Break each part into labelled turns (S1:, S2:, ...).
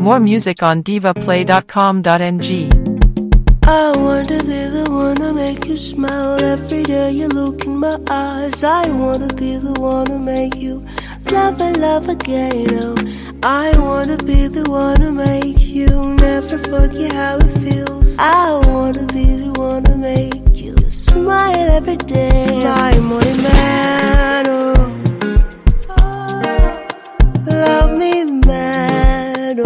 S1: More music on divaplay.com.ng.
S2: I want to be the one to make you smile every day you look in my eyes. I want to be the one to make you love and love again. Oh, I want to be the one to make you never forget how it feels. I want to be the one to make you smile every day. My morning man, love me man,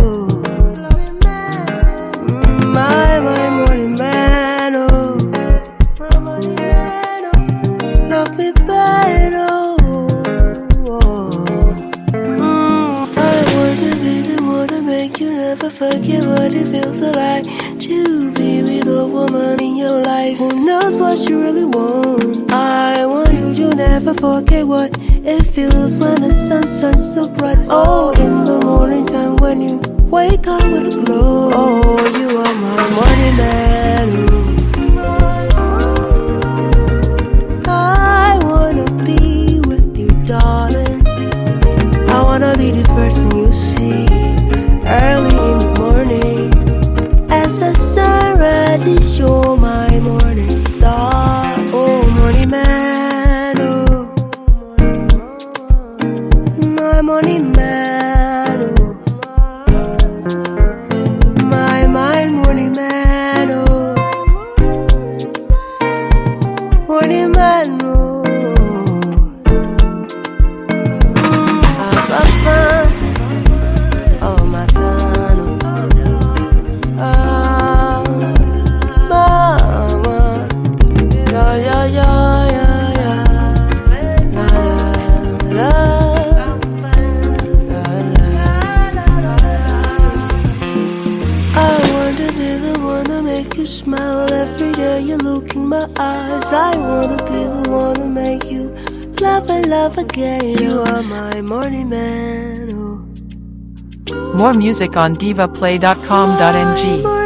S2: my morning man, my morning man, love me bad, I want to be the one to make you never forget what it feels like to be with a woman in your life who knows what you really want. I want you to never forget what it feels when the sun shines so bright. Oh, in the morning time when you wake up with a glow. Oh, you are my morning man. I wanna be with you, darling. I wanna be the first thing you see early in the morning as the sun rises. You're my morning star. Oh, morning man, my morning man, my morning man, morning man, oh my God, mama, yeah, yeah, yeah, yeah, la, la, la, la. I want to be the one to make you smile every day you look in my eyes. I want to be the one to make you love and love again. You are my morning man.
S1: More music on divaplay.com.ng.